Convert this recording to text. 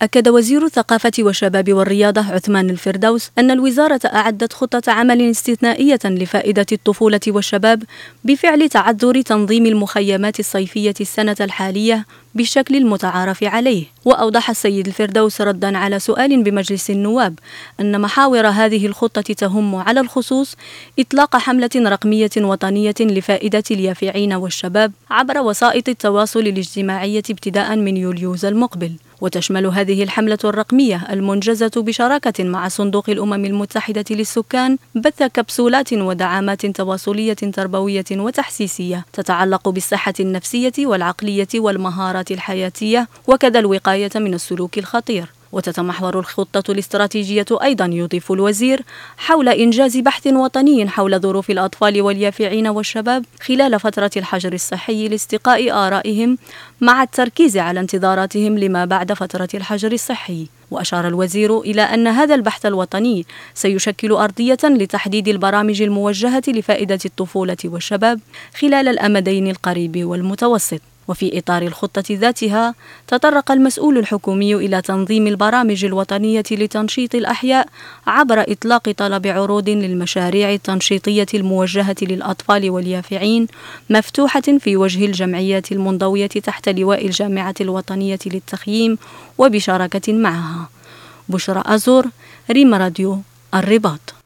أكد وزير الثقافة والشباب والرياضة عثمان الفردوس أن الوزارة أعدت خطة عمل استثنائية لفائدة الطفولة والشباب بفعل تعذر تنظيم المخيمات الصيفية السنة الحالية بالشكل المتعارف عليه. وأوضح السيد الفردوس ردا على سؤال بمجلس النواب أن محاور هذه الخطة تهم على الخصوص إطلاق حملة رقمية وطنية لفائدة اليافعين والشباب عبر وسائط التواصل الاجتماعي ابتداء من يوليوز المقبل. وتشمل هذه الحملة الرقمية المنجزة بشراكة مع صندوق الأمم المتحدة للسكان بث كبسولات ودعامات تواصلية تربوية وتحسيسية تتعلق بالصحة النفسية والعقلية والمهارات الحياتية وكذا الوقاية من السلوك الخطير. وتتمحور الخطة الاستراتيجية أيضا، يضيف الوزير، حول إنجاز بحث وطني حول ظروف الأطفال واليافعين والشباب خلال فترة الحجر الصحي لاستقاء آرائهم مع التركيز على انتظاراتهم لما بعد فترة الحجر الصحي. وأشار الوزير إلى أن هذا البحث الوطني سيشكل أرضية لتحديد البرامج الموجهة لفائدة الطفولة والشباب خلال الأمدين القريب والمتوسط. وفي إطار الخطة ذاتها تطرق المسؤول الحكومي إلى تنظيم البرامج الوطنية لتنشيط الأحياء عبر إطلاق طلب عروض للمشاريع التنشيطية الموجهة للأطفال واليافعين مفتوحة في وجه الجمعيات المنضوية تحت لواء الجامعة الوطنية للتخييم وبشراكة معها. بشرى أزور، ريم راديو، الرباط.